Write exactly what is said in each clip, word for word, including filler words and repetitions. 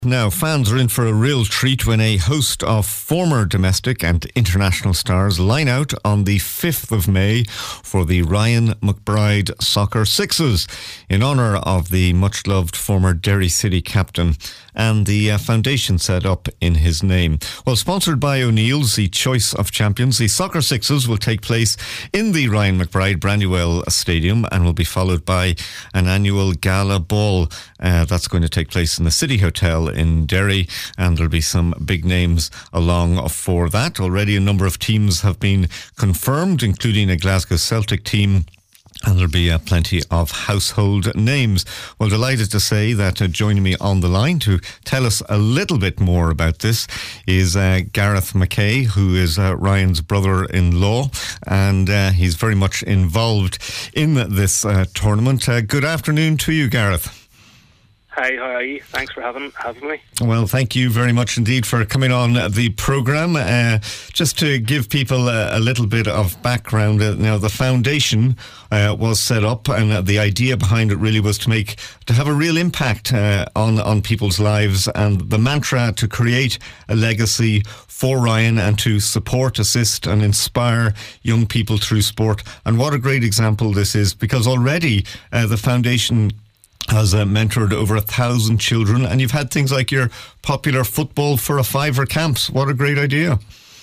Now, fans are in for a real treat when a host of former domestic and international stars line out on the fifth of May for the Ryan McBride Soccer Sixes in honour of the much-loved former Derry City captain and the uh, foundation set up in his name. Well, sponsored by O'Neill's, the Choice of Champions, the Soccer Sixes will take place in the Ryan McBride Brandywell Stadium and will be followed by an annual gala ball uh, that's going to take place in the City Hotel in Derry, and there'll be some big names along for that. Already a number of teams have been confirmed, including a Glasgow Celtic team, and there'll be uh, plenty of household names. Well, delighted to say that uh, joining me on the line to tell us a little bit more about this is uh, Gareth McKay, who is uh, Ryan's brother-in-law, and uh, he's very much involved in this uh, tournament. Uh, good afternoon to you, Gareth. Hi, how are you? Thanks for having having me. Well, thank you very much indeed for coming on the programme. Uh, just to give people a, a little bit of background, uh, now the foundation uh, was set up, and uh, the idea behind it really was to make to have a real impact uh, on on people's lives, and the mantra to create a legacy for Ryan and to support, assist and inspire young people through sport. And what a great example this is, because already uh, the foundation has uh, mentored over a thousand children, and you've had things like your popular football for a fiver camps. What a great idea.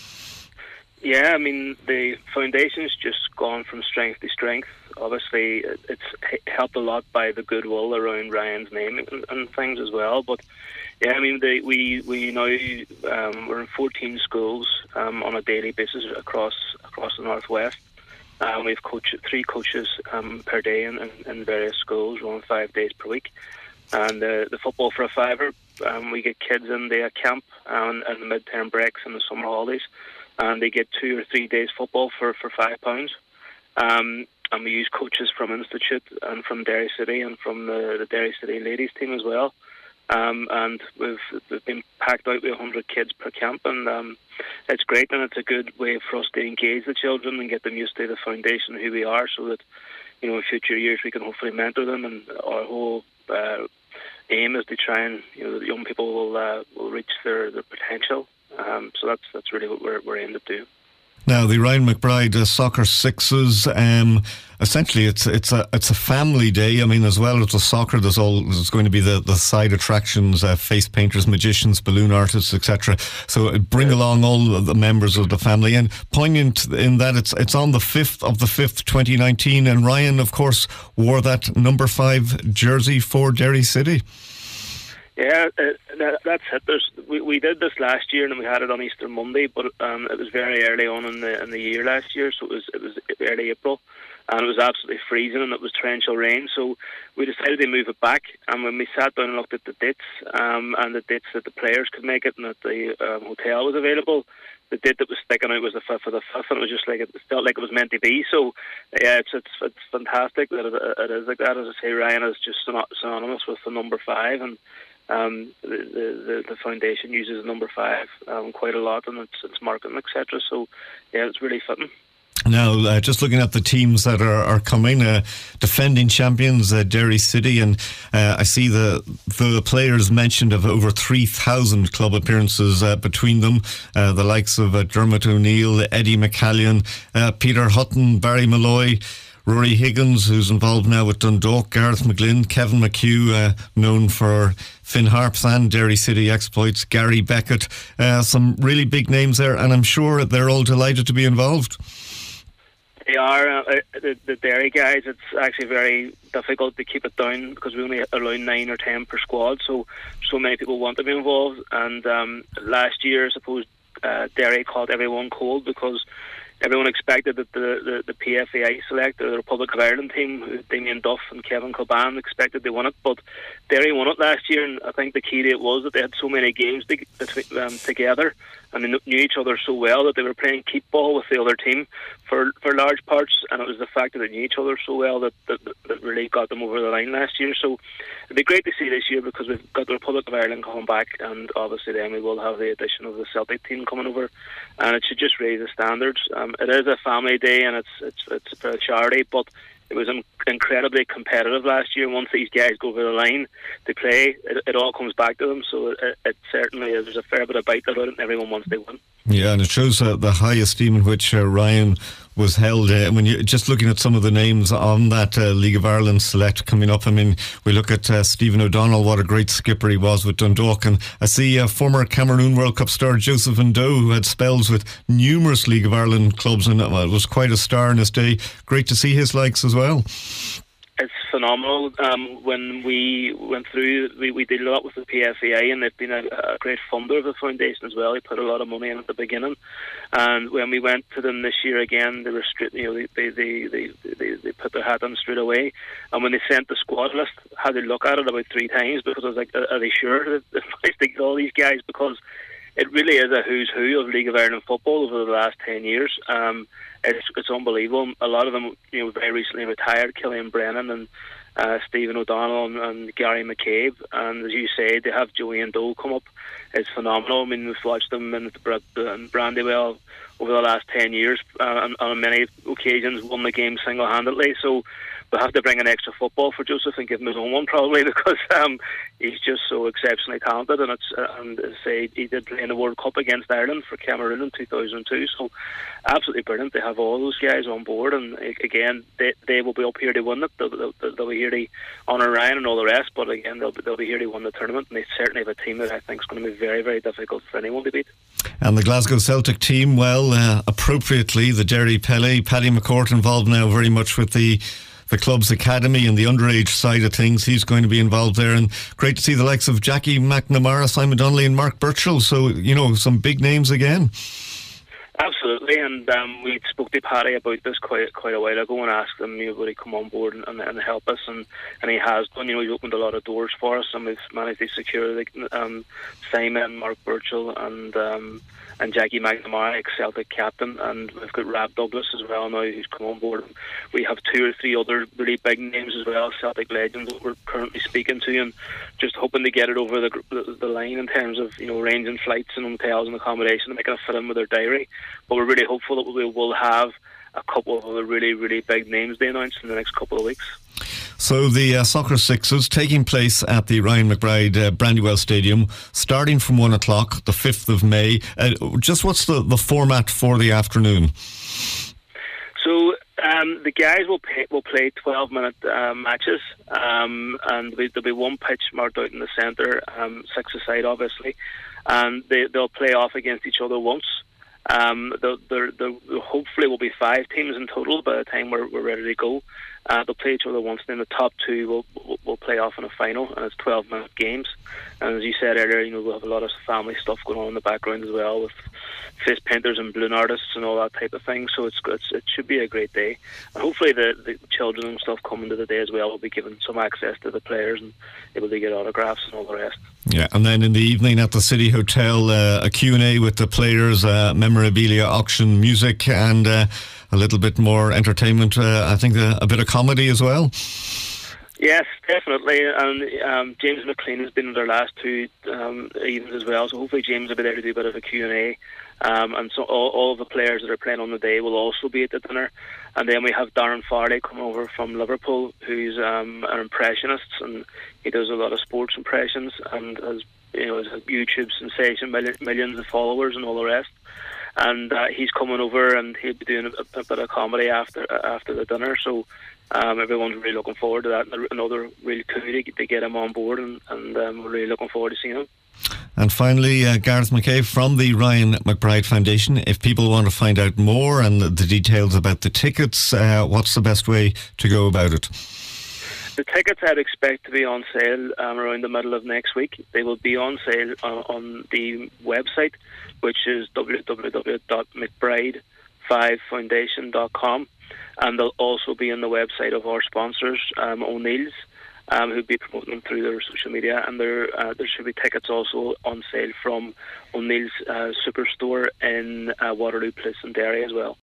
Yeah, I mean, the foundation's just gone from strength to strength. Obviously, it's helped a lot by the goodwill around Ryan's name and, and things as well. But yeah, I mean, the, we we now um, we're in fourteen schools um, on a daily basis across across the northwest. Um, we have coach, three coaches um, per day in, in, in various schools, running five days per week. And uh, the football for a fiver, um, we get kids in the camp and, and the mid-term breaks and the summer holidays, and they get two or three days football for, for five pounds. Um, and we use coaches from Institute and from Derry City and from the, the Derry City ladies team as well. Um, and we've, we've been packed out with one hundred kids per camp, and um, it's great, and it's a good way for us to engage the children and get them used to the foundation and who we are, so that, you know, in future years we can hopefully mentor them. And our whole uh, aim is to try and, you know, the young people will uh, will reach their, their potential. Um, so that's that's really what we're we're aimed to do. Now, the Ryan McBride uh, Soccer Sixes, um, essentially it's it's a it's a family day. I mean, as well as the soccer, there's all there's going to be the, the side attractions, uh, face painters, magicians, balloon artists, et cetera. So it bring along all of the members of the family. And poignant in that it's it's on the fifth of the fifth, twenty nineteen, and Ryan, of course, wore that number five jersey for Derry City. Yeah, uh, that, that's it. There's, we we did this last year, and we had it on Easter Monday, but um, it was very early on in the in the year last year, so it was it was early April, and it was absolutely freezing, and it was torrential rain. So we decided to move it back. And when we sat down and looked at the dates, um, and the dates that the players could make it, and that the um, hotel was available, the date that was sticking out was the fifth of the fifth, and it was just like it felt like it was meant to be. So yeah, it's it's, it's fantastic that it, it is like that. As I say, Ryan is just synonymous with the number five, and Um, the, the the foundation uses number five um, quite a lot in its, its marketing, et cetera. So, yeah, it's really fitting. Now, uh, just looking at the teams that are, are coming, uh, defending champions, uh, Derry City, and uh, I see the the players mentioned of over three thousand club appearances uh, between them. Uh, the likes of uh, Dermot O'Neill, Eddie McCallion, uh, Peter Hutton, Barry Malloy, Rory Higgins, who's involved now with Dundalk, Gareth McGlynn, Kevin McHugh, uh, known for Finn Harps and Derry City exploits, Gary Beckett, uh, some really big names there, and I'm sure they're all delighted to be involved. They are. Uh, the, the Derry guys, it's actually very difficult to keep it down because we only allow nine or ten per squad, so so many people want to be involved. And um, last year, I suppose, uh, Derry caught everyone cold because everyone expected that the, the, the P F A I select, or the Republic of Ireland team, Damien Duff and Kevin Kilban, expected they won it, but Derry won it last year, and I think the key to it was that they had so many games to, um, together, and they knew each other so well that they were playing keep ball with the other team for for large parts, and it was the fact that they knew each other so well that, that, that really got them over the line last year. So it'd be great to see this year because we've got the Republic of Ireland coming back, and obviously then we will have the addition of the Celtic team coming over, and it should just raise the standards. Um, it is a family day, and it's it's it's for a charity, but it was in- incredibly competitive last year. Once these guys go over the line to play, it, it all comes back to them. So it, it certainly is. There's a fair bit of bite about it, and everyone wants to win. Yeah, and it shows uh, the high esteem in which uh, Ryan was held. Uh, when you just looking at some of the names on that uh, League of Ireland select coming up, I mean, we look at uh, Stephen O'Donnell, what a great skipper he was with Dundalk, and I see uh, former Cameroon World Cup star Joseph Ndo, who had spells with numerous League of Ireland clubs, and uh, was quite a star in his day. Great to see his likes as well. It's phenomenal. Um, when we went through, we, we did a lot with the P F A I, and they've been a, a great funder of the foundation as well. They put a lot of money in at the beginning, and when we went to them this year again, they were straight, you know, they they, they, they, they they put their hat on straight away. And when they sent the squad list, I had to look at it about three times because I was like, are they sure that they get all these guys? Because it really is a who's who of League of Ireland football over the last ten years. Um, It's, it's unbelievable. A lot of them, you know, very recently retired. Killian Brennan and uh, Stephen O'Donnell and, and Gary McCabe. And as you say, they have Joey and Doe come up. It's phenomenal. I mean, we've watched them in, the, in Brandywell over the last ten years, uh, and on many occasions won the game single-handedly. So we'll have to bring an extra football for Joseph and give him his own one probably, because um, he's just so exceptionally talented. And it's uh, and as I say, he did play in the World Cup against Ireland for Cameroon in two thousand two. So absolutely brilliant. They have all those guys on board, and again, they they will be up here to win it. They'll, they'll, they'll be here to honour Ryan and all the rest. But again, they'll be, they'll be here to win the tournament, and they certainly have a team that I think is going to be very, very difficult for anyone to beat. And the Glasgow Celtic team, well, uh, appropriately, the Derry Pele, Paddy McCourt involved now very much with the the club's academy and the underage side of things. He's going to be involved there, and great to see the likes of Jackie McNamara, Simon Donnelly and Mark Birchall. So, you know, some big names again. Absolutely, and um, we spoke to Paddy about this quite quite a while ago and asked him, you know, would he come on board and, and, and help us, and, and he has done. You know, he's opened a lot of doors for us, and we've managed to secure the, um, Simon, Mark Birchall and um, and Jackie McNamara, ex-Celtic captain, and we've got Rab Douglas as well now, who's come on board. We have two or three other really big names as well, Celtic legends that we're currently speaking to, and just hoping to get it over the the, the line in terms of, you know, arranging flights and hotels and accommodation, making it fit in with their diary. But we're really hopeful that we will have a couple of other really, really big names being announced in the next couple of weeks. So the uh, Soccer Sixes taking place at the Ryan McBride uh, Brandywell Stadium, starting from one o'clock, the fifth of May. Uh, just what's the, the format for the afternoon? So um, the guys will pay, will play twelve minute uh, matches, um, and there'll be one pitch marked out in the centre, um, six aside obviously, and they, they'll play off against each other once. Um, there, there, there hopefully will be five teams in total by the time we're, we're ready to go. Uh, they'll play each other once, and then the top two will, will will play off in a final, and it's twelve minute games. And as you said earlier, you know, we'll have a lot of family stuff going on in the background as well, with face painters and balloon artists and all that type of thing. So it's, it's it should be a great day, and hopefully the, the children and stuff coming to the day as well will be given some access to the players and able to get autographs and all the rest. Yeah, and then in the evening at the City Hotel, uh, a Q and A with the players, uh, memorabilia auction, music, and uh, a little bit more entertainment. Uh, I think a, a bit of comedy as well. Yes, definitely. And um, James McLean has been in their last two um, evenings as well. So hopefully James will be there to do a bit of a Q and A. Um, and so all, all of the players that are playing on the day will also be at the dinner. And then we have Darren Farley coming over from Liverpool, who's um, an impressionist, and he does a lot of sports impressions and has, you know, is a YouTube sensation, millions of followers and all the rest. And uh, he's coming over, and he'll be doing a, a bit of comedy after after the dinner. So um, everyone's really looking forward to that. Another really cool to, to get him on board, and, and um, we're really looking forward to seeing him. And finally, uh, Gareth McCabe from the Ryan McBride Foundation. If people want to find out more and the details about the tickets, uh, what's the best way to go about it? The tickets I'd expect to be on sale um, around the middle of next week. They will be on sale on, on the website, which is w w w dot mcbride five foundation dot com, and they'll also be on the website of our sponsors, um, O'Neill's, um, who'll be promoting them through their social media, and there uh, there should be tickets also on sale from O'Neill's uh, Superstore in uh, Waterloo Place in Derry as well.